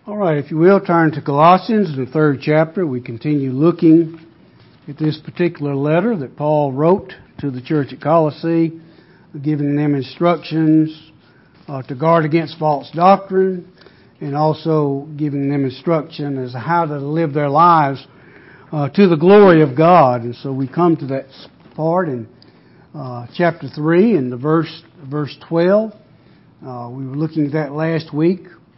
All right, if you will, turn to Colossians, the 3rd chapter. We continue looking at this particular letter that Paul wrote to the church at Colossae, giving them instructions to guard against false doctrine, and also giving them instruction as to how to live their lives to the glory of God. And so we come to that part in chapter 3 and the verse 12. We were looking at that last week.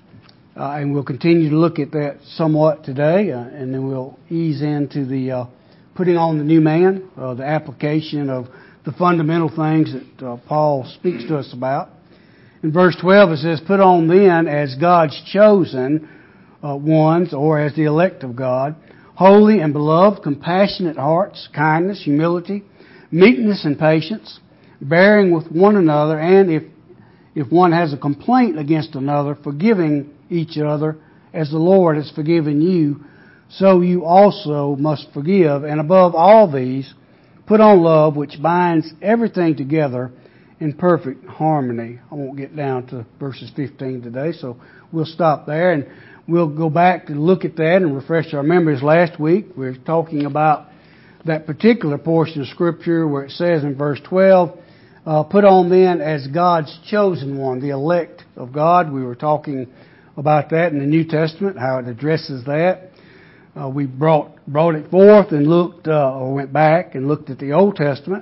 And we'll continue to look at that somewhat today, and then we'll ease into the putting on the new man, the application of the fundamental things that Paul speaks to us about. In verse 12 it says, "Put on then as God's chosen ones, or as the elect of God, holy and beloved, compassionate hearts, kindness, humility, meekness and patience, bearing with one another, and if one has a complaint against another, forgiving each other, as the Lord has forgiven you, so you also must forgive. And above all these, put on love, which binds everything together in perfect harmony." I won't get down to verses 15 today, so we'll stop there, and we'll go back and look at that and refresh our memories. Last week, we were talking about that particular portion of Scripture where it says in verse 12, "Put on then as God's chosen one," the elect of God. We were talking about that in the New Testament, how it addresses that. We brought it forth and went back and looked at the Old Testament.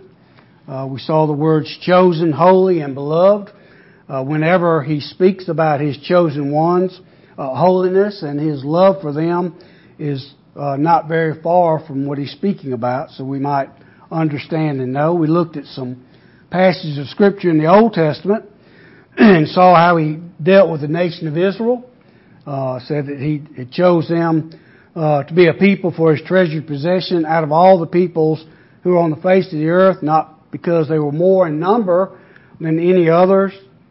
We saw the words chosen, holy, and beloved. Whenever he speaks about his chosen ones, holiness and his love for them is not very far from what he's speaking about, so we might understand and know. We looked at some passages of Scripture in the Old Testament and saw how he dealt with the nation of Israel. Said that he chose them to be a people for his treasured possession out of all the peoples who are on the face of the earth, not because they were more in number than any others.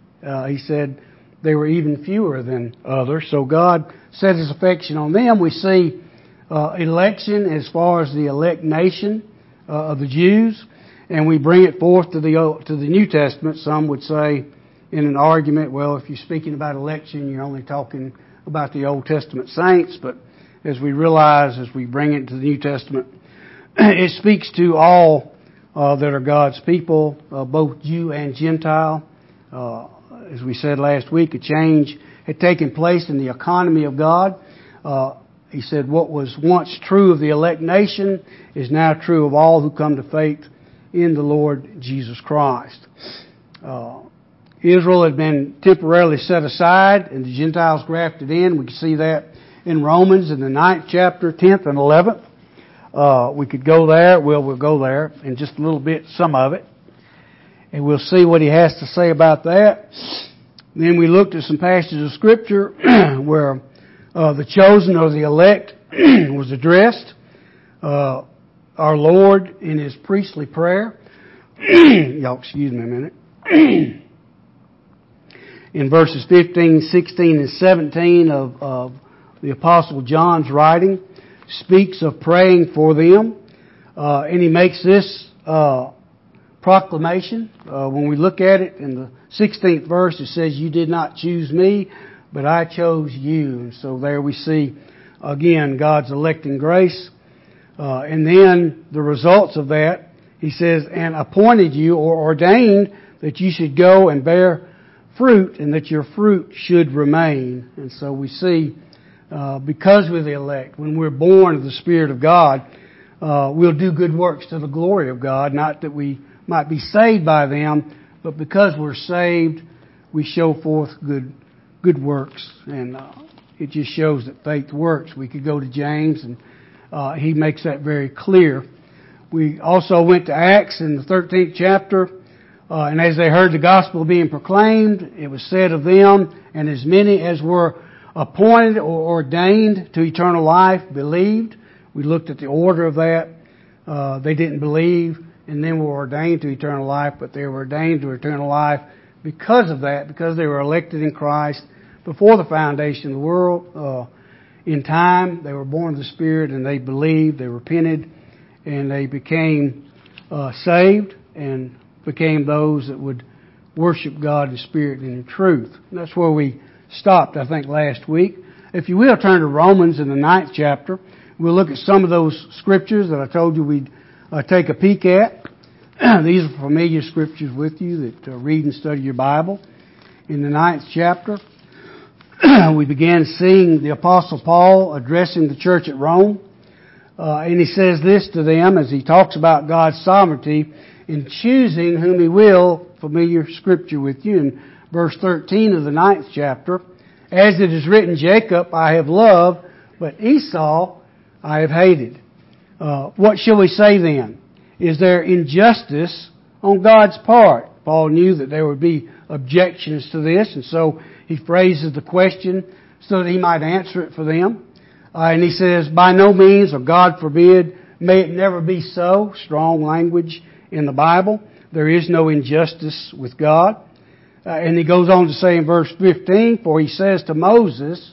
He said they were even fewer than others. So God set his affection on them. We see election as far as the elect nation of the Jews, and we bring it forth to the New Testament. Some would say in an argument, well, if you're speaking about election, you're only talking about the Old Testament saints. But as we realize, as we bring it to the New Testament, it speaks to all that are God's people, both Jew and Gentile. As we said last week, a change had taken place in the economy of God. He said what was once true of the elect nation is now true of all who come to faith in the Lord Jesus Christ. Israel had been temporarily set aside and the Gentiles grafted in. We can see that in Romans in the 9th chapter, 10th and 11th. We could go there. We'll go there in just a little bit, some of it. And we'll see what he has to say about that. Then we looked at some passages of Scripture where the chosen or the elect was addressed. Our Lord in His priestly prayer. Y'all excuse me a minute. In verses 15, 16, and 17 of the Apostle John's writing, speaks of praying for them. And he makes this proclamation. When we look at it in the 16th verse, it says, "You did not choose me, but I chose you." And so there we see, again, God's electing grace. And then the results of that, he says, "And appointed you," or ordained, "that you should go and bear fruit, and that your fruit should remain." And so we see, because we're the elect, when we're born of the Spirit of God, we'll do good works to the glory of God. Not that we might be saved by them, but because we're saved, we show forth good works. And it just shows that faith works. We could go to James, and he makes that very clear. We also went to Acts in the 13th chapter. And as they heard the gospel being proclaimed, it was said of them, "And as many as were appointed or ordained to eternal life believed." We looked at the order of that. They didn't believe and then were ordained to eternal life, but they were ordained to eternal life because of that, because they were elected in Christ before the foundation of the world. In time, they were born of the Spirit, and they believed, they repented, and they became saved and became those that would worship God in spirit and in truth. And that's where we stopped, I think, last week. If you will, turn to Romans in the 9th chapter. We'll look at some of those scriptures that I told you we'd take a peek at. These are familiar scriptures with you that read and study your Bible. In the 9th chapter, we began seeing the Apostle Paul addressing the church at Rome. And he says this to them as he talks about God's sovereignty in choosing whom He will. Familiar scripture with you in verse 13 of the 9th chapter. As it is written, Jacob I have loved, but Esau I have hated. What shall we say then? Is there injustice on God's part? Paul knew that there would be objections to this, and so he phrases the question so that he might answer it for them. And he says, by no means, or God forbid, may it never be so. Strong language in the Bible. There is no injustice with God. And he goes on to say in verse 15, for he says to Moses,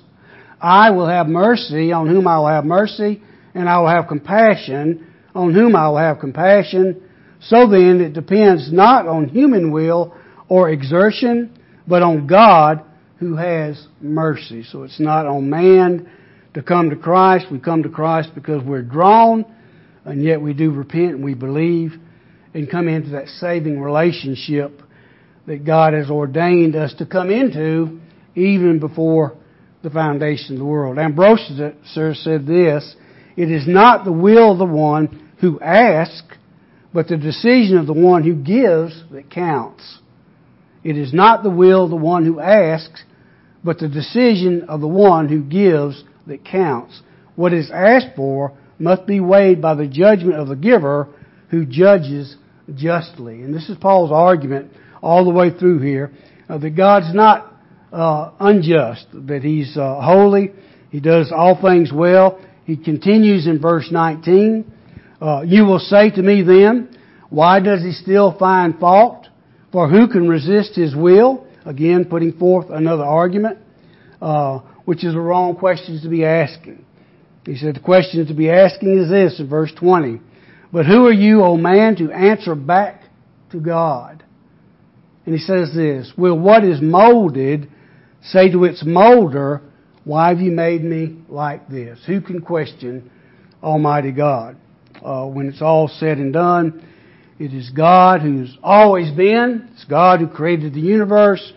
I will have mercy on whom I will have mercy, and I will have compassion on whom I will have compassion. So then it depends not on human will or exertion, but on God who has mercy. So it's not on man to come to Christ. We come to Christ because we're drawn, and yet we do repent and we believe and come into that saving relationship that God has ordained us to come into even before the foundation of the world. Ambrosius said this, it is not the will of the one who asks, but the decision of the one who gives that counts. It is not the will of the one who asks, but the decision of the one who gives that counts. What is asked for must be weighed by the judgment of the giver who judges justly. And this is Paul's argument all the way through here, that God's not unjust, that He's holy, He does all things well. He continues in verse 19, you will say to me then, why does He still find fault? For who can resist His will? Again, putting forth another argument, which is the wrong questions to be asking. He said the question to be asking is this in verse 20. But who are you, O man, to answer back to God? And he says this, will what is molded say to its molder, why have you made me like this? Who can question Almighty God? When it's all said and done, it is God who's always been. It's God who created the universe.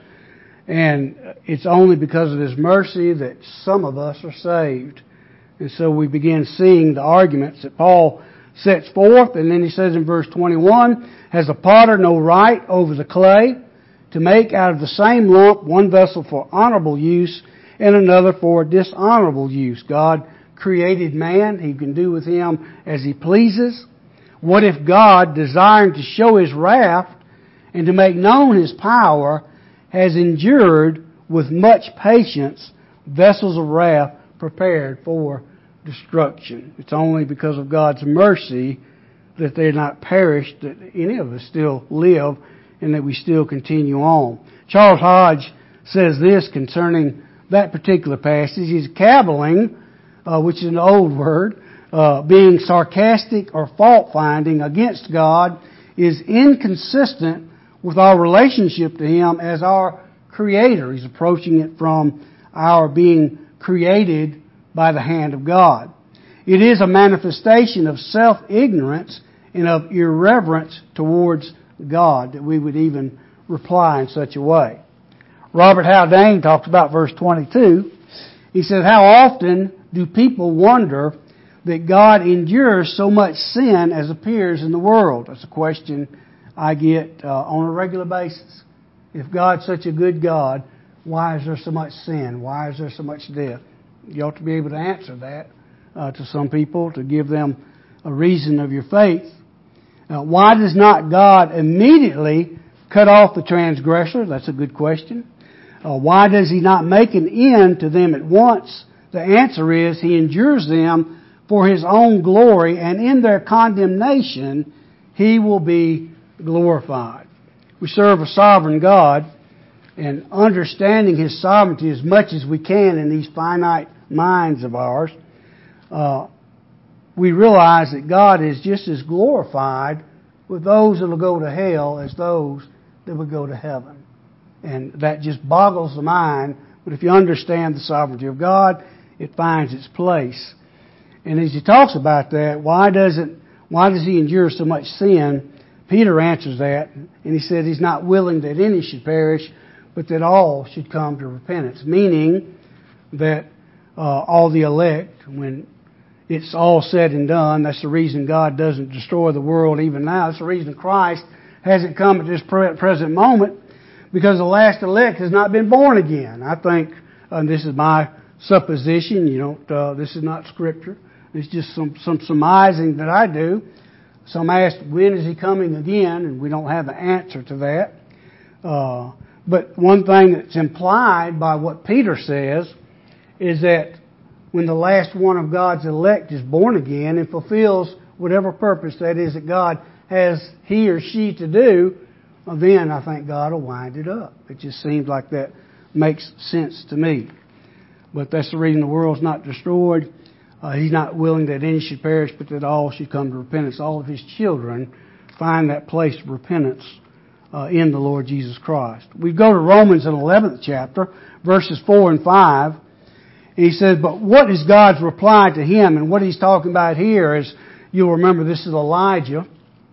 And it's only because of His mercy that some of us are saved. And so we begin seeing the arguments that Paul sets forth. And then he says in verse 21, has the potter no right over the clay to make out of the same lump one vessel for honorable use and another for dishonorable use? God created man. He can do with him as He pleases. What if God, desiring to show His wrath and to make known His power, has endured with much patience vessels of wrath prepared for destruction? It's only because of God's mercy that they're not perished, that any of us still live, and that we still continue on. Charles Hodge says this concerning that particular passage. He's cavilling, which is an old word, being sarcastic or fault-finding against God is inconsistent with our relationship to Him as our Creator. He's approaching it from our being created by the hand of God. It is a manifestation of self-ignorance and of irreverence towards God that we would even reply in such a way. Robert Haldane talks about verse 22. He says, how often do people wonder that God endures so much sin as appears in the world? That's a question I get on a regular basis. If God's such a good God, why is there so much sin? Why is there so much death? You ought to be able to answer that to some people, to give them a reason of your faith. Why does not God immediately cut off the transgressor? That's a good question. Why does He not make an end to them at once? The answer is He endures them for His own glory, and in their condemnation He will be glorified. We serve a sovereign God, and understanding His sovereignty as much as we can in these finite minds of ours, we realize that God is just as glorified with those that will go to hell as those that will go to heaven. And that just boggles the mind. But if you understand the sovereignty of God it finds its place. And as he talks about that, why does he endure so much sin? Peter answers that, and he said he's not willing that any should perish, but that all should come to repentance. Meaning that all the elect, when it's all said and done, that's the reason God doesn't destroy the world even now. That's the reason Christ hasn't come at this present moment, because the last elect has not been born again. I think, and this is my supposition, this is not Scripture. It's just some surmising that I do. Some ask, when is He coming again? And we don't have an answer to that. But one thing that's implied by what Peter says is that when the last one of God's elect is born again and fulfills whatever purpose that is that God has he or she to do, then I think God will wind it up. It just seems like that makes sense to me. But that's the reason the world's not destroyed. He's not willing that any should perish, but that all should come to repentance. All of His children find that place of repentance in the Lord Jesus Christ. We go to Romans in the 11th chapter, verses 4 and 5. And he says, but what is God's reply to him? And what he's talking about here is, you'll remember this is Elijah.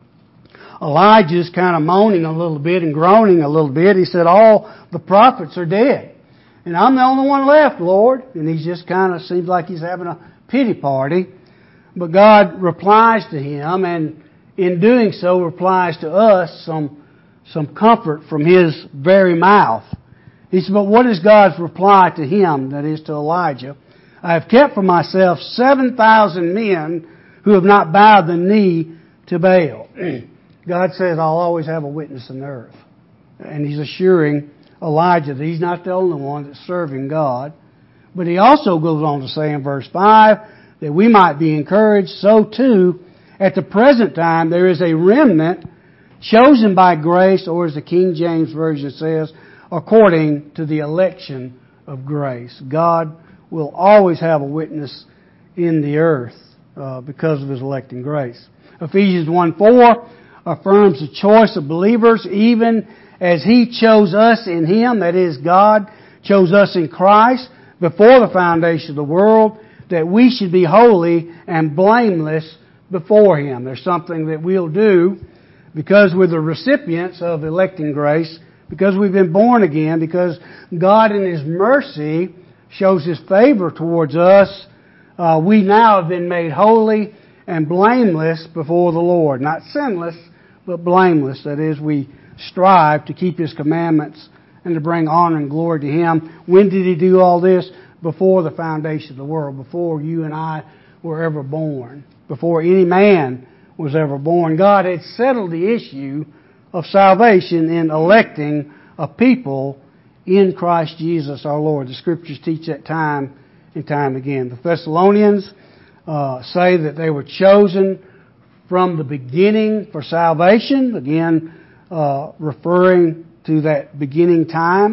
Elijah's kind of moaning a little bit and groaning a little bit. He said, all the prophets are dead. And I'm the only one left, Lord. And he just kind of seems like he's having a pity party. But God replies to him, and in doing so replies to us some comfort from His very mouth. He said, but what is God's reply to him, that is to Elijah? I have kept for myself 7,000 men who have not bowed the knee to Baal. God says, I'll always have a witness in the earth. And He's assuring Elijah that he's not the only one that's serving God. But He also goes on to say in verse 5 that we might be encouraged. So too, at the present time, there is a remnant chosen by grace, or as the King James Version says, according to the election of grace. God will always have a witness in the earth because of His electing grace. Ephesians 1:4 affirms the choice of believers even as He chose us in Him, that is, God chose us in Christ before the foundation of the world, that we should be holy and blameless before Him. There's something that we'll do because we're the recipients of electing grace, because we've been born again, because God in His mercy shows His favor towards us. We now have been made holy and blameless before the Lord. Not sinless, but blameless. That is, we strive to keep His commandments and to bring honor and glory to Him. When did He do all this? Before the foundation of the world, before you and I were ever born, before any man was ever born. God had settled the issue of salvation in electing a people in Christ Jesus our Lord. The Scriptures teach that time and time again. The Thessalonians say that they were chosen from the beginning for salvation, again referring to that beginning time.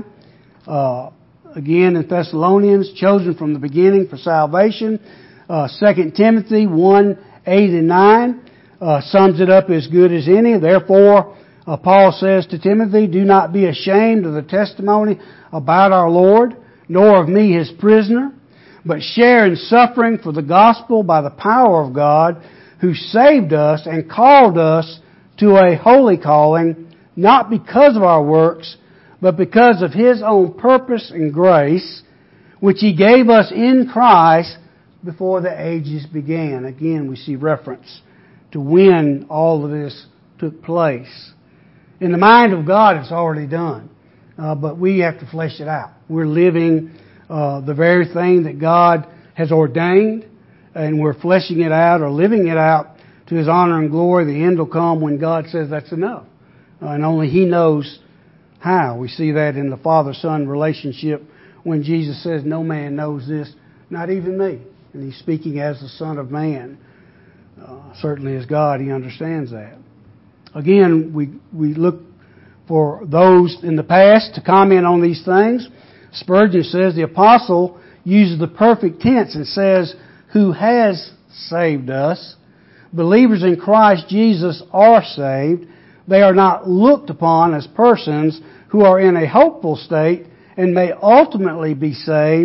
Again in Thessalonians, chosen from the beginning for salvation. 2 Timothy 1:8 and 9 sums it up as good as any. Therefore, Paul says to Timothy, do not be ashamed of the testimony about our Lord, nor of me his prisoner, but share in suffering for the gospel by the power of God, who saved us and called us to a holy calling, not because of our works, but because of His own purpose and grace, which He gave us in Christ before the ages began. Again, we see reference to when all of this took place. In the mind of God, it's already done. But we have to flesh it out. We're living the very thing that God has ordained, and we're fleshing it out or living it out to His honor and glory. The end will come when God says that's enough. And only He knows how. We see that in the Father-Son relationship when Jesus says, no man knows this, not even me. And He's speaking as the Son of Man. Certainly as God, He understands that. Again, we look for those in the past to comment on these things. Spurgeon says the apostle uses the perfect tense and says, who has saved us. Believers in Christ Jesus are saved. They are not looked upon as persons who are in a hopeful state and may ultimately be saved,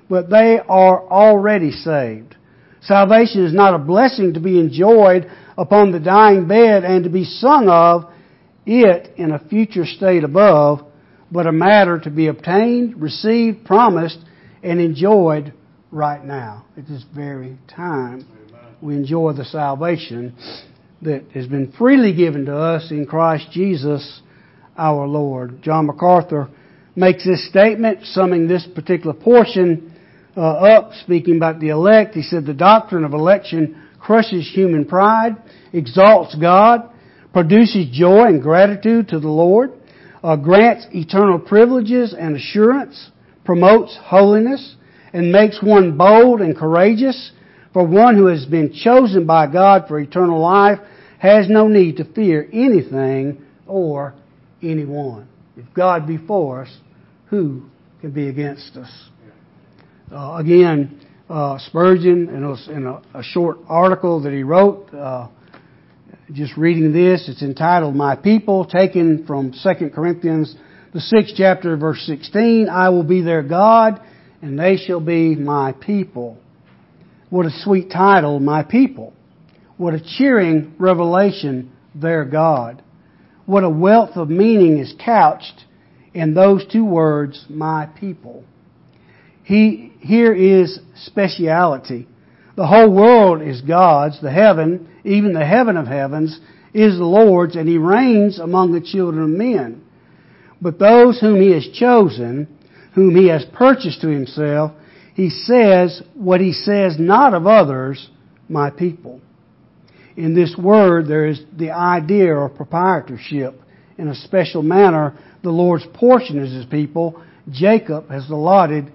but they are already saved. Salvation is not a blessing to be enjoyed upon the dying bed and to be sung of it in a future state above, but a matter to be obtained, received, promised, and enjoyed right now. At this very time, we enjoy the salvation that has been freely given to us in Christ Jesus our Lord. John MacArthur makes this statement, summing this particular portion up, speaking about the elect. He said, the doctrine of election crushes human pride, exalts God, produces joy and gratitude to the Lord, grants eternal privileges and assurance, promotes holiness, and makes one bold and courageous. For one who has been chosen by God for eternal life has no need to fear anything or anyone. If God be for us, who can be against us? Again, Spurgeon, in a short article that he wrote, just reading this, it's entitled, My People, taken from 2 Corinthians, the 6th chapter, verse 16, I will be their God, and they shall be my people. What a sweet title, My People. What a cheering revelation, their God. What a wealth of meaning is couched in those two words, my people. Here is speciality. The whole world is God's. The heaven, even the heaven of heavens, is the Lord's, and He reigns among the children of men. But those whom He has chosen, whom He has purchased to Himself, He says what He says not of others, my people. In this word, there is the idea of proprietorship. In a special manner, the Lord's portion is His people. Jacob has allotted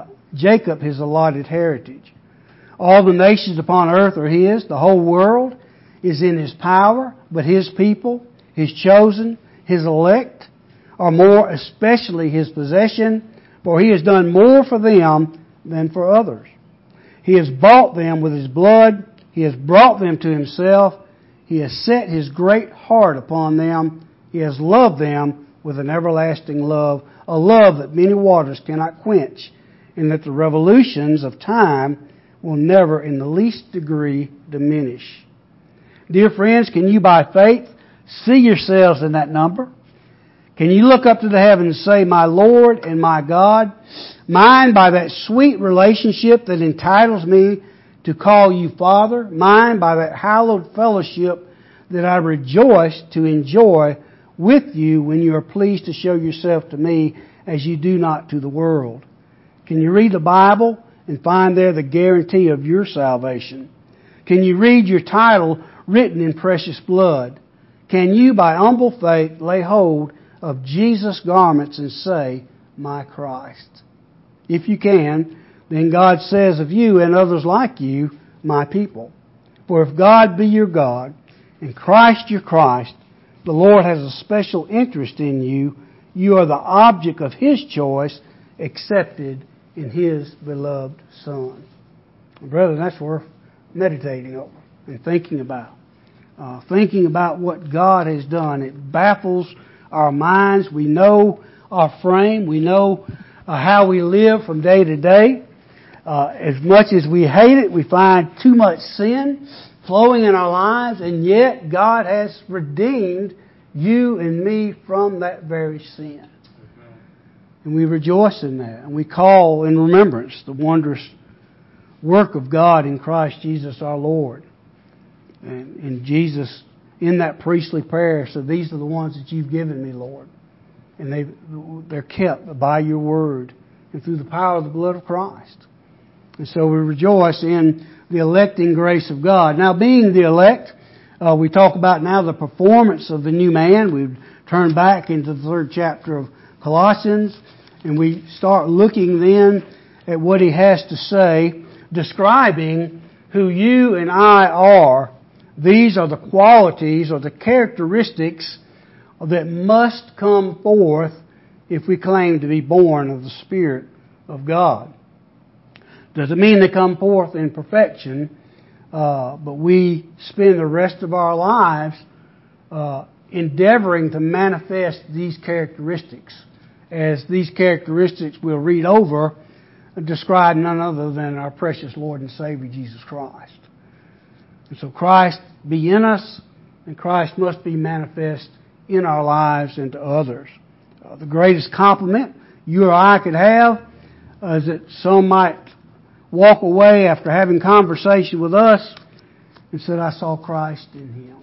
heritage. All the nations upon earth are His. The whole world is in His power, but His people, His chosen, His elect, are more especially His possession, for He has done more for them than for others. He has bought them with His blood. He has brought them to Himself. He has set His great heart upon them. He has loved them with an everlasting love, a love that many waters cannot quench, and that the revolutions of time will never in the least degree diminish. Dear friends, can you by faith see yourselves in that number? Can you look up to the heavens and say, my Lord and my God, mine by that sweet relationship that entitles me to call you Father, mine by that hallowed fellowship that I rejoice to enjoy with you when you are pleased to show yourself to me as you do not to the world? Can you read the Bible and find there the guarantee of your salvation? Can you read your title written in precious blood? Can you, by humble faith, lay hold of Jesus' garments and say, my Christ? If you can, then God says of you and others like you, my people. For if God be your God and Christ your Christ, the Lord has a special interest in you. You are the object of His choice, accepted in His beloved Son. Brethren, that's worth meditating over and thinking about. Thinking about what God has done. It baffles our minds. We know our frame. We know how we live from day to day. As much as we hate it, we find too much sin flowing in our lives, and yet God has redeemed you and me from that very sin. And we rejoice in that. And we call in remembrance the wondrous work of God in Christ Jesus our Lord. And Jesus, in that priestly prayer, said, these are the ones that you've given me, Lord. And they're kept by your word and through the power of the blood of Christ. And so we rejoice in the electing grace of God. Now, being the elect, we talk about now the performance of the new man. We've turned back into the 3rd chapter of Colossians, and we start looking then at what he has to say, describing who you and I are. These are the qualities or the characteristics that must come forth if we claim to be born of the Spirit of God. Doesn't mean they come forth in perfection, but we spend the rest of our lives endeavoring to manifest these characteristics. As these characteristics we'll read over describe none other than our precious Lord and Savior, Jesus Christ. And so Christ be in us, and Christ must be manifest in our lives and to others. The greatest compliment you or I could have is that some might walk away after having conversation with us and said, I saw Christ in him.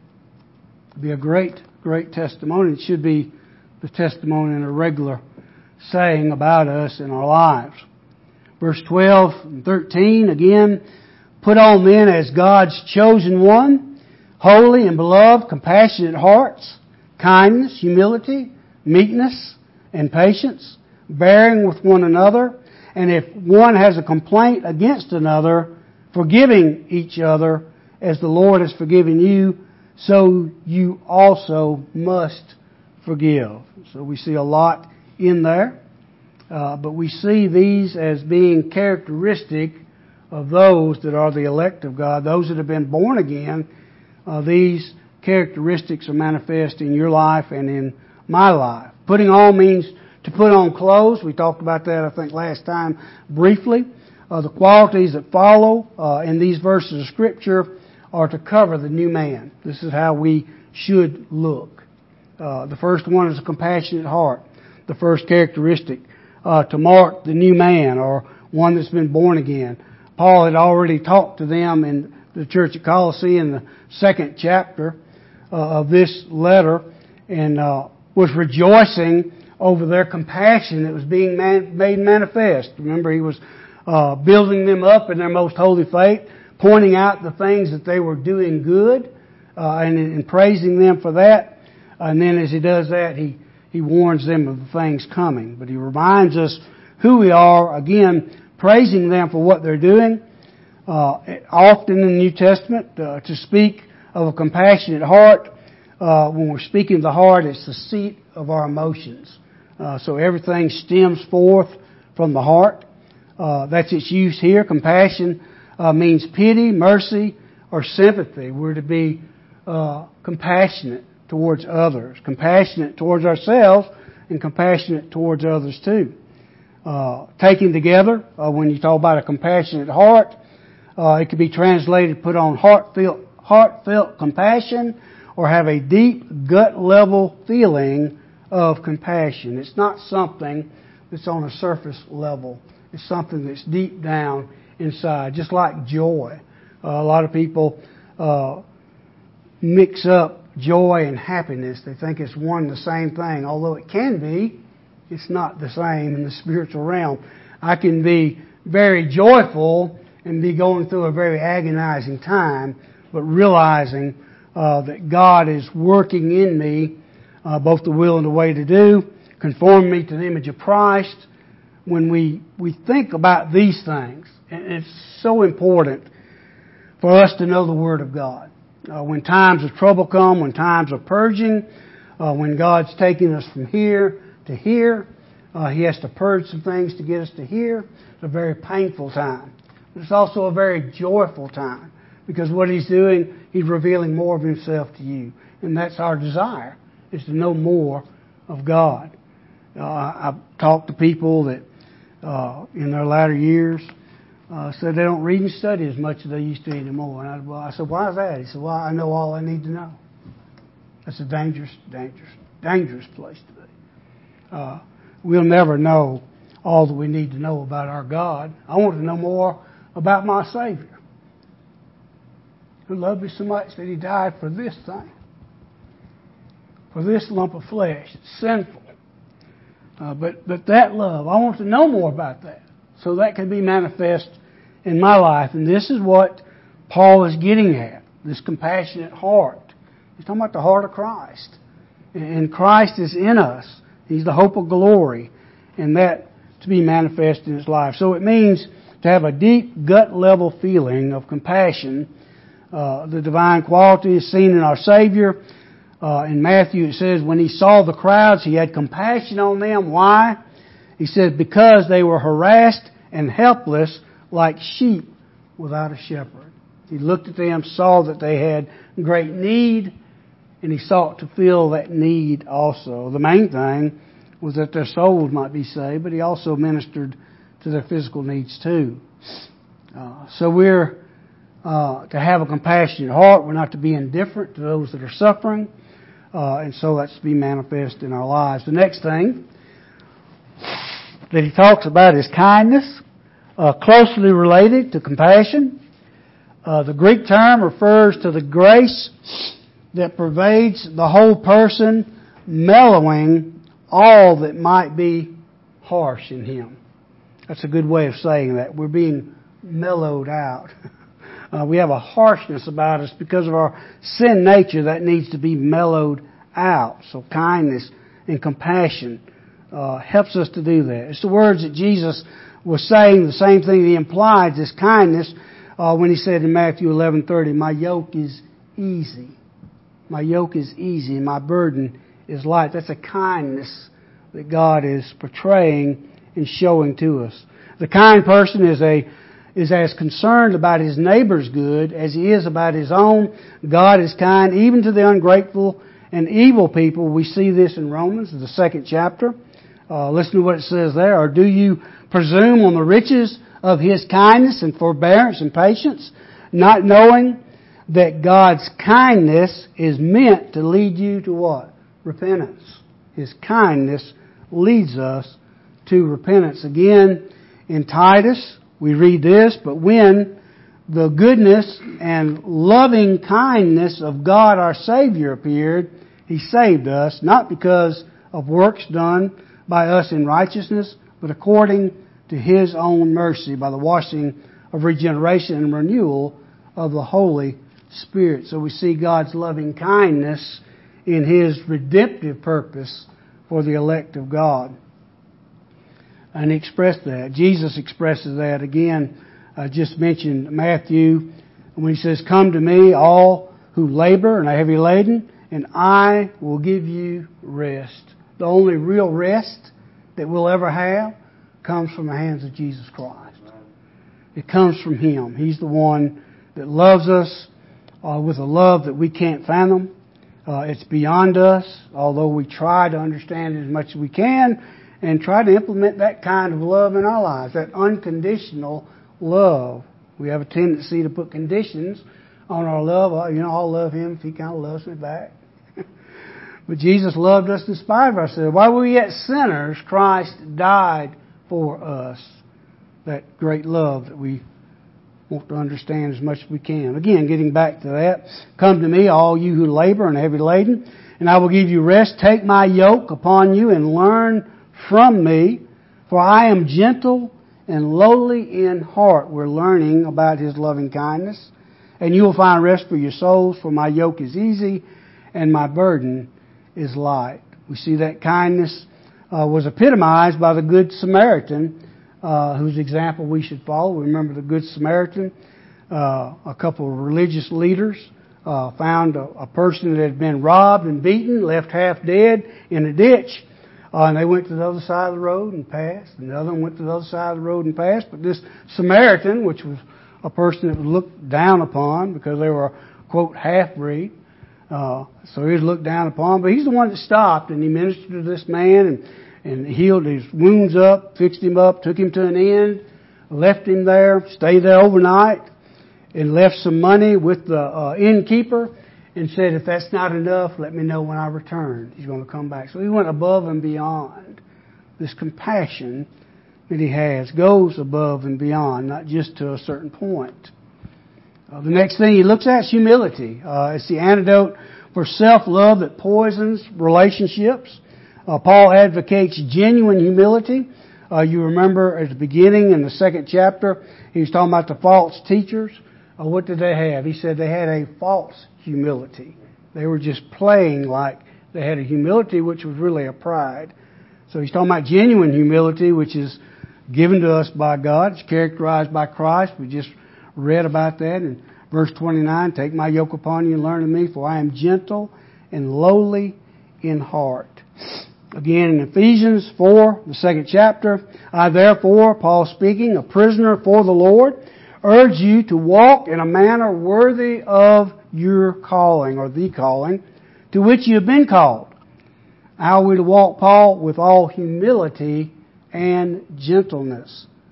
It'd be a great, great testimony. It should be the testimony and a regular saying about us in our lives. Verse 12 and 13, again, put on then as God's chosen one, holy and beloved, compassionate hearts, kindness, humility, meekness, and patience, bearing with one another, and if one has a complaint against another, forgiving each other as the Lord has forgiven you, so you also must forgive. So we see a lot in there, but we see these as being characteristic of those that are the elect of God, those that have been born again. These characteristics are manifest in your life and in my life. Putting on means to put on clothes. We talked about that, I think, last time briefly. The qualities that follow in these verses of Scripture are to cover the new man. This is how we should look. The first one is a compassionate heart. The first characteristic to mark the new man, or one that's been born again. Paul had already talked to them in the church at Colossae in the 2nd chapter of this letter, and was rejoicing over their compassion that was being made manifest. Remember, he was building them up in their most holy faith, pointing out the things that they were doing good, and praising them for that. And then as he does that, he warns them of the things coming. But he reminds us who we are, again, praising them for what they're doing. Often in the New Testament, to speak of a compassionate heart, when we're speaking of the heart, it's the seat of our emotions. So everything stems forth from the heart. That's its use here. Compassion means pity, mercy, or sympathy. We're to be compassionate towards others, compassionate towards ourselves, and compassionate towards others too. Taken together, when you talk about a compassionate heart, it could be translated, put on heartfelt compassion, or have a deep gut-level feeling of compassion. It's not something that's on a surface level. It's something that's deep down inside, just like joy. A lot of people mix up joy and happiness. They think it's one and the same thing. Although it can be, it's not the same in the spiritual realm. I can be very joyful and be going through a very agonizing time, but realizing that God is working in me both the will and the way to do, conform me to the image of Christ. When we think about these things, it's so important for us to know the Word of God. When times of trouble come, when times of purging, when God's taking us from here to here, He has to purge some things to get us to here. It's a very painful time. But it's also a very joyful time, because what He's doing, He's revealing more of Himself to you. And that's our desire, is to know more of God. I've talked to people that in their latter years said they don't read and study as much as they used to anymore. And I said, why is that? He said, well, I know all I need to know. That's a dangerous, dangerous, dangerous place to be. We'll never know all that we need to know about our God. I want to know more about my Savior, who loved me so much that He died for this thing, for this lump of flesh. It's sinful. But that love, I want to know more about that, so that can be manifest in my life. And this is what Paul is getting at, this compassionate heart. He's talking about the heart of Christ. And Christ is in us. He's the hope of glory, and that to be manifest in His life. So it means to have a deep gut-level feeling of compassion. The divine quality is seen in our Savior. In Matthew it says, when He saw the crowds, He had compassion on them. Why? He said, because they were harassed and helpless like sheep without a shepherd. He looked at them, saw that they had great need, and He sought to fill that need also. The main thing was that their souls might be saved, but He also ministered to their physical needs too. So we're to have a compassionate heart. We're not to be indifferent to those that are suffering. And so that's to be manifest in our lives. The next thing that he talks about is kindness, closely related to compassion. The Greek term refers to the grace that pervades the whole person, mellowing all that might be harsh in him. That's a good way of saying that. We're being mellowed out. We have a harshness about us because of our sin nature that needs to be mellowed out. So kindness and compassion helps us to do that. It's the words that Jesus was saying, the same thing he implied, this kindness, when he said in Matthew 11:30, "My yoke is easy. My yoke is easy and my burden is light." That's a kindness that God is portraying and showing to us. The kind person is as concerned about his neighbor's good as he is about his own. God is kind even to the ungrateful and evil people. We see this in Romans, the 2nd chapter. Listen to what it says there. "Or do you presume on the riches of His kindness and forbearance and patience, not knowing that God's kindness is meant to lead you to what? Repentance." His kindness leads us to repentance. Again, in Titus, we read this, "But when the goodness and loving kindness of God our Savior appeared, He saved us, not because of works done by us in righteousness, but according to His own mercy, by the washing of regeneration and renewal of the Holy Spirit." So we see God's loving kindness in His redemptive purpose for the elect of God. And He expressed that. Jesus expresses that again. I just mentioned Matthew when He says, "Come to me, all who labor and are heavy laden, and I will give you rest." The only real rest that we'll ever have comes from the hands of Jesus Christ. It comes from Him. He's the one that loves us with a love that we can't fathom. It's beyond us, although we try to understand it as much as we can and try to implement that kind of love in our lives, that unconditional love. We have a tendency to put conditions on our love. I'll love Him if He kind of loves me back. But Jesus loved us in spite of ourselves. While we were yet sinners, Christ died for us. That great love that we want to understand as much as we can. Again, getting back to that. "Come to me, all you who labor and are heavy laden, and I will give you rest. Take my yoke upon you and learn from me, for I am gentle and lowly in heart." We're learning about His loving kindness. "And you will find rest for your souls, for my yoke is easy and my burden is light." We see that kindness was epitomized by the Good Samaritan, whose example we should follow. We remember the Good Samaritan. A couple of religious leaders found a person that had been robbed and beaten, left half dead in a ditch. And they went to the other side of the road and passed. And the other one went to the other side of the road and passed. But this Samaritan, which was a person that was looked down upon because they were, quote, half-breed, so he was looked down upon. But he's the one that stopped, and he ministered to this man and healed his wounds up, fixed him up, took him to an inn, left him there, stayed there overnight, and left some money with the innkeeper, and said, "If that's not enough, let me know when I return." He's going to come back. So he went above and beyond. This compassion that he has goes above and beyond, not just to a certain point. The next thing he looks at is humility. It's the antidote for self-love that poisons relationships. Paul advocates genuine humility. You remember at the beginning in the 2nd chapter, he was talking about the false teachers. What did they have? He said they had a false humility. They were just playing like they had a humility, which was really a pride. So he's talking about genuine humility, which is given to us by God. It's characterized by Christ. We just read about that in verse 29. "Take my yoke upon you and learn of me, for I am gentle and lowly in heart." Again, in Ephesians 4, the 2nd chapter, "I therefore," Paul speaking, "a prisoner for the Lord, urge you to walk in a manner worthy of your calling," or the calling, "to which you have been called." How are we to walk, Paul? "With all humility and gentleness."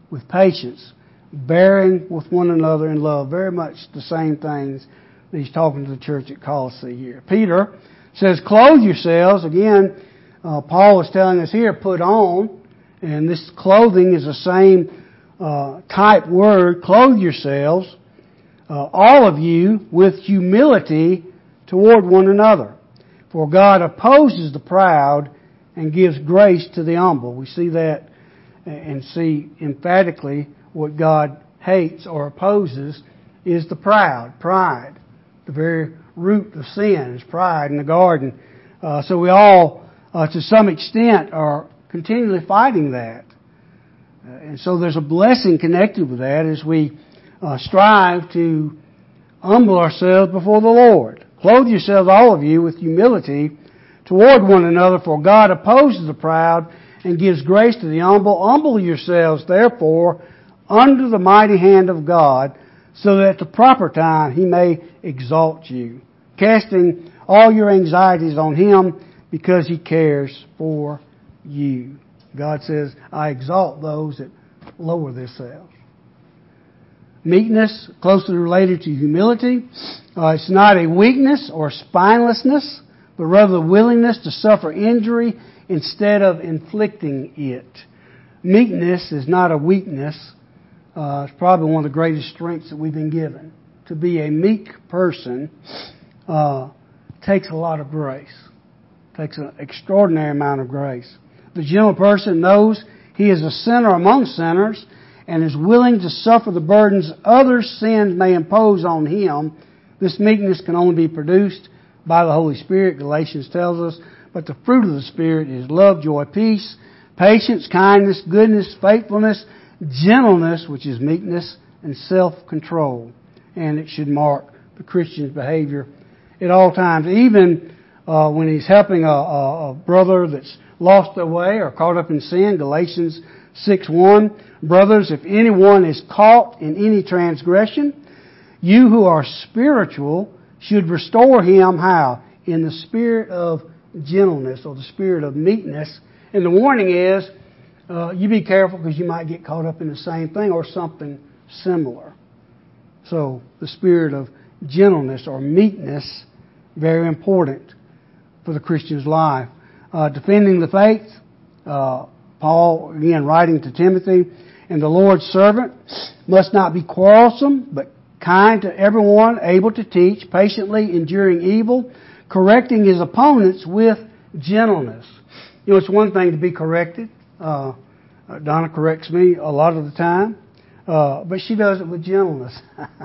with patience, bearing with one another in love. Very much the same things that he's talking to the church at Colossae here. Peter says, clothe yourselves. Again, Paul is telling us here, put on. And this clothing is the same type word. Clothe yourselves, all of you, with humility toward one another. For God opposes the proud and gives grace to the humble. We see that and see emphatically what God hates or opposes is the proud, pride. The very root of sin is pride in the garden. So we all, to some extent, are continually fighting that. And so there's a blessing connected with that as we strive to humble ourselves before the Lord. Clothe yourselves, all of you, with humility toward one another, for God opposes the proud and gives grace to the humble. Humble yourselves, therefore, under the mighty hand of God, so that at the proper time He may exalt you, casting all your anxieties on Him because He cares for you. God says, I exalt those that lower themselves. Meekness, closely related to humility. It's not a weakness or spinelessness, but rather the willingness to suffer injury instead of inflicting it. Meekness is not a weakness. It's probably one of the greatest strengths that we've been given. To be a meek person takes a lot of grace. Takes an extraordinary amount of grace. The gentle person knows he is a sinner among sinners and is willing to suffer the burdens others' sins may impose on him. This meekness can only be produced by the Holy Spirit, Galatians tells us. But the fruit of the Spirit is love, joy, peace, patience, kindness, goodness, faithfulness, gentleness, which is meekness, and self-control. And it should mark the Christian's behavior at all times. Even when he's helping a brother that's lost their way or caught up in sin, Galatians 6:1. Brothers, if anyone is caught in any transgression, you who are spiritual should restore him how? In the spirit of gentleness or the spirit of meekness. And the warning is, you be careful because you might get caught up in the same thing or something similar. So the spirit of gentleness or meekness, very important for the Christian's life. Defending the faith, Paul, again, writing to Timothy, and the Lord's servant must not be quarrelsome, but kind to everyone, able to teach, patiently enduring evil, correcting his opponents with gentleness. You know, it's one thing to be corrected. Donna corrects me a lot of the time, but she does it with gentleness.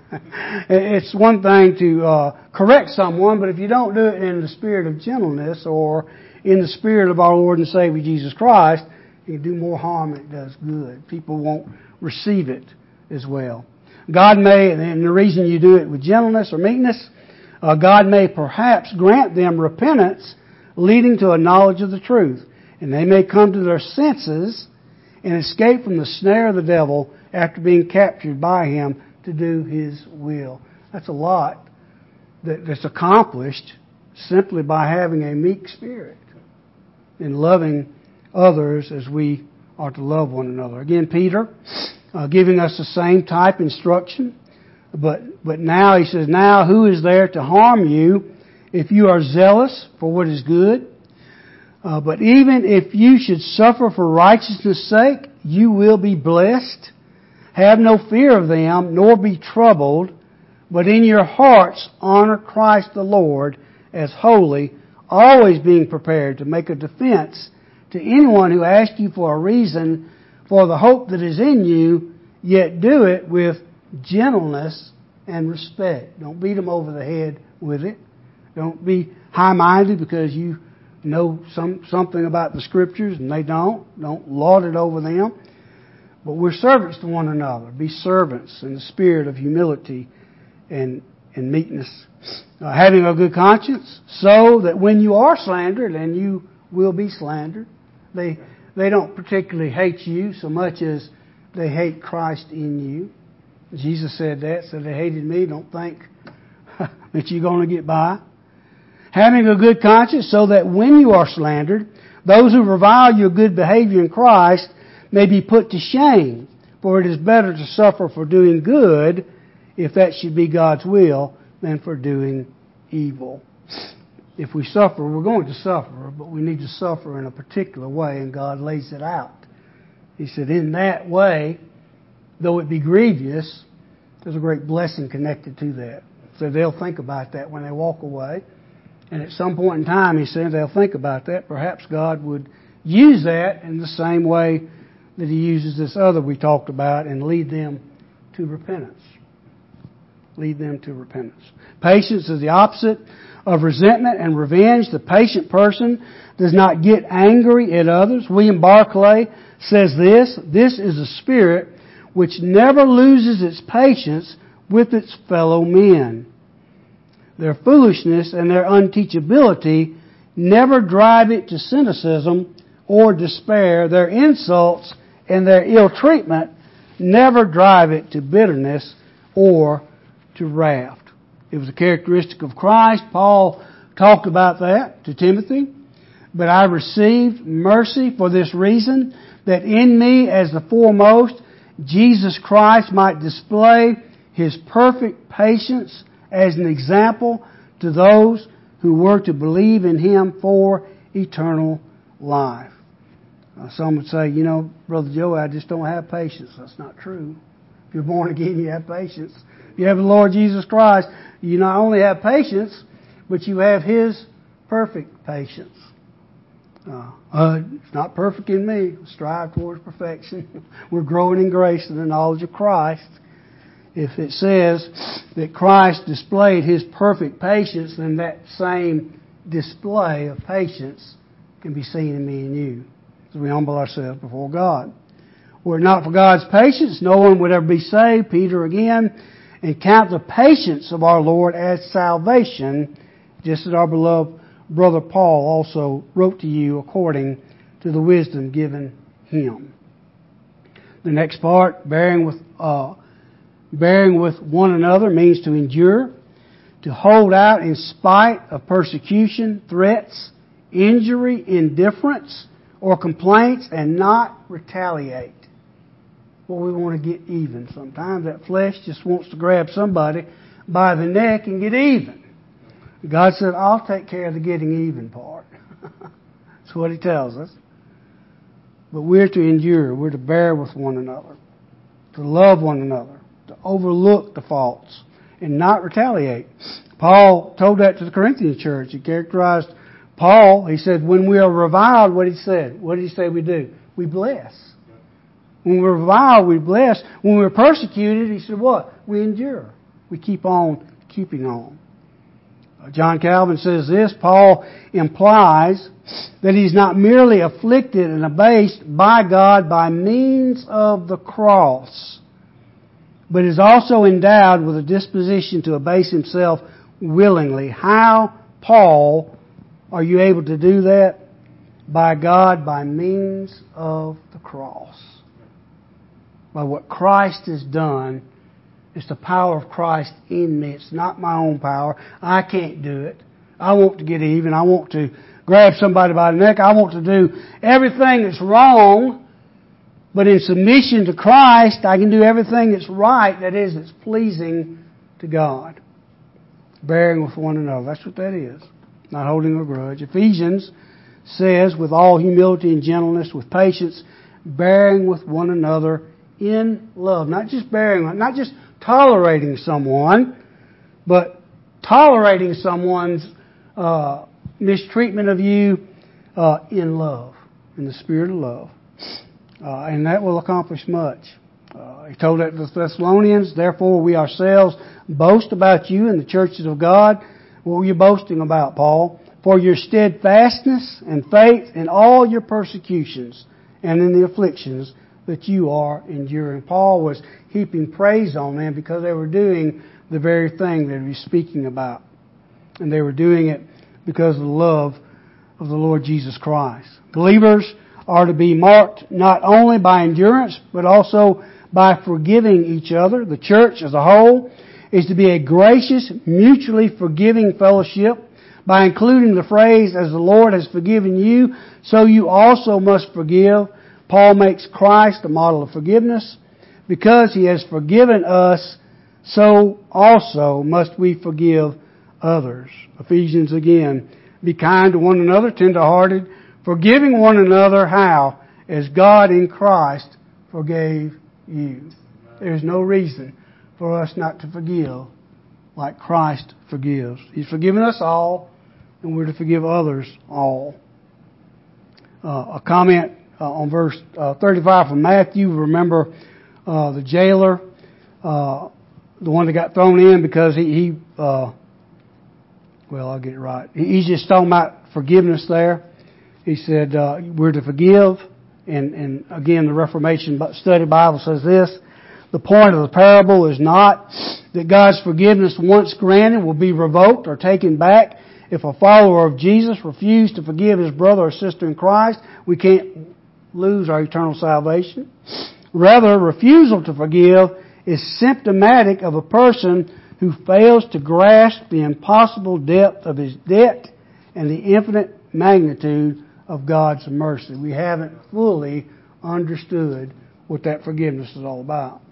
It's one thing to correct someone, but if you don't do it in the spirit of gentleness or in the spirit of our Lord and Savior Jesus Christ, you do more harm than it does good. People won't receive it as well. God may, and the reason you do it with gentleness or meekness, God may perhaps grant them repentance leading to a knowledge of the truth. And they may come to their senses and escape from the snare of the devil after being captured by him to do his will. That's a lot that's accomplished simply by having a meek spirit and loving others as we are to love one another. Again, Peter giving us the same type instruction, but now he says, now who is there to harm you if you are zealous for what is good? But even if you should suffer for righteousness' sake, you will be blessed. Have no fear of them, nor be troubled, but in your hearts honor Christ the Lord as holy, always being prepared to make a defense to anyone who asks you for a reason for the hope that is in you, yet do it with gentleness and respect. Don't beat them over the head with it. Don't be high-minded because you know something about the Scriptures and they don't. Don't lord it over them. But we're servants to one another. Be servants in the spirit of humility and meekness. Having a good conscience, so that when you are slandered, and you will be slandered, they don't particularly hate you so much as they hate Christ in you. Jesus said that, so they hated me. Don't think that you're going to get by. Having a good conscience, so that when you are slandered, those who revile your good behavior in Christ may be put to shame. For it is better to suffer for doing good, if that should be God's will, than for doing evil. If we suffer, we're going to suffer, but we need to suffer in a particular way, and God lays it out. He said, in that way, though it be grievous, there's a great blessing connected to that. So they'll think about that when they walk away. And at some point in time, he said, they'll think about that. Perhaps God would use that in the same way that He uses this other we talked about and lead them to repentance. Lead them to repentance. Patience is the opposite of resentment and revenge. The patient person does not get angry at others. William Barclay says this is a spirit which never loses its patience with its fellow men. Their foolishness and their unteachability never drive it to cynicism or despair. Their insults and their ill treatment never drive it to bitterness or to wrath. It was a characteristic of Christ. Paul talked about that to Timothy. But I received mercy for this reason, that in me as the foremost, Jesus Christ might display His perfect patience as an example to those who were to believe in Him for eternal life. Some would say, Brother Joey, I just don't have patience. That's not true. If you're born again, you have patience. If you have the Lord Jesus Christ, you not only have patience, but you have His perfect patience. It's not perfect in me. Strive towards perfection. We're growing in grace and the knowledge of Christ. If it says that Christ displayed His perfect patience, then that same display of patience can be seen in me and you as we humble ourselves before God. Were it not for God's patience, no one would ever be saved. Peter again, and count the patience of our Lord as salvation, just as our beloved brother Paul also wrote to you according to the wisdom given him. The next part, bearing with one another, means to endure, to hold out in spite of persecution, threats, injury, indifference, or complaints, and not retaliate. Well, we want to get even. Sometimes that flesh just wants to grab somebody by the neck and get even. God said, I'll take care of the getting even part. That's what He tells us. But we're to endure. We're to bear with one another, to love one another, to overlook the faults, and not retaliate. Paul told that to the Corinthian church. He characterized Paul. He said, when we are reviled, what did he say we do? We bless. When we're reviled, we bless. When we're persecuted, he said what? We endure. We keep on keeping on. John Calvin says this, Paul implies that he's not merely afflicted and abased by God by means of the cross, but is also endowed with a disposition to abase himself willingly. How, Paul, are you able to do that? By God, by means of the cross. By what Christ has done. It's the power of Christ in me. It's not my own power. I can't do it. I want to get even. I want to grab somebody by the neck. I want to do everything that's wrong. But in submission to Christ, I can do everything that's right. That is, it's pleasing to God. Bearing with one another. That's what that is. Not holding a grudge. Ephesians says, with all humility and gentleness, with patience, bearing with one another in love. Not just bearing, not just tolerating someone, but tolerating someone's mistreatment of you in love, in the spirit of love. And that will accomplish much. He told that to the Thessalonians, therefore we ourselves boast about you in the churches of God. What were you boasting about, Paul? For your steadfastness and faith in all your persecutions and in the afflictions that you are enduring. Paul was heaping praise on them because they were doing the very thing that he was speaking about. And they were doing it because of the love of the Lord Jesus Christ. Believers are to be marked not only by endurance, but also by forgiving each other. The church as a whole is to be a gracious, mutually forgiving fellowship. By including the phrase, as the Lord has forgiven you, so you also must forgive. Paul makes Christ a model of forgiveness. Because He has forgiven us, so also must we forgive others. Ephesians again. Be kind to one another, tender-hearted, forgiving one another. How? As God in Christ forgave you. There's no reason for us not to forgive like Christ forgives. He's forgiven us all, and we're to forgive others all. A comment on verse 35 from Matthew. Remember the jailer, the one that got thrown in because well, I'll get it right. He's just talking about forgiveness there. He said we're to forgive. And again, the Reformation Study Bible says this: the point of the parable is not that God's forgiveness once granted will be revoked or taken back. If a follower of Jesus refused to forgive his brother or sister in Christ, we can't lose our eternal salvation. Rather, refusal to forgive is symptomatic of a person who fails to grasp the impossible depth of his debt and the infinite magnitude of God's mercy. We haven't fully understood what that forgiveness is all about.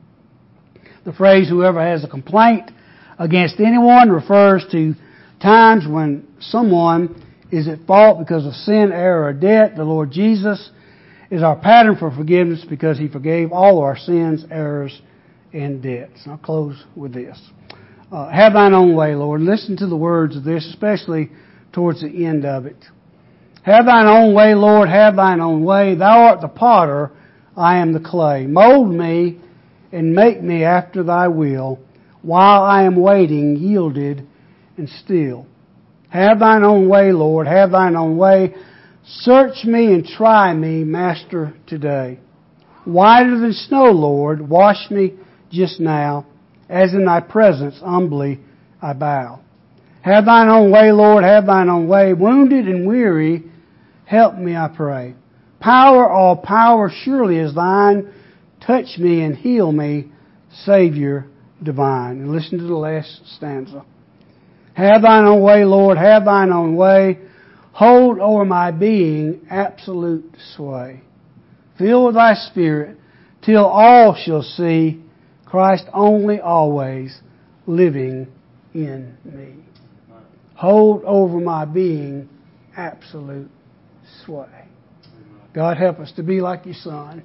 The phrase, whoever has a complaint against anyone, refers to times when someone is at fault because of sin, error, or debt. The Lord Jesus is our pattern for forgiveness because He forgave all our sins, errors, and debts. I'll close with this. Have thine own way, Lord. Listen to the words of this, especially towards the end of it. Have thine own way, Lord, have thine own way. Thou art the potter, I am the clay. Mold me and make me after thy will, while I am waiting, yielded and still. Have thine own way, Lord, have thine own way. Search me and try me, Master, today. Whiter than snow, Lord, wash me just now, as in thy presence humbly I bow. Have thine own way, Lord, have thine own way. Wounded and weary, help me, I pray. Power, all power surely is thine. Touch me and heal me, Savior divine. And listen to the last stanza. Have thine own way, Lord, have thine own way. Hold over my being absolute sway. Fill with thy Spirit till all shall see Christ only always living in me. Hold over my being absolute sway. God, help us to be like your Son.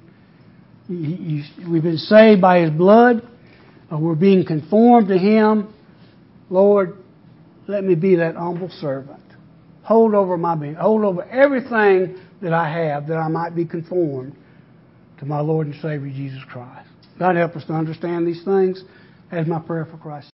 We've been saved by His blood. We're being conformed to Him. Lord, let me be that humble servant. Hold over my being. Hold over everything that I have, that I might be conformed to my Lord and Savior Jesus Christ. God, help us to understand these things. That's my prayer for Christ.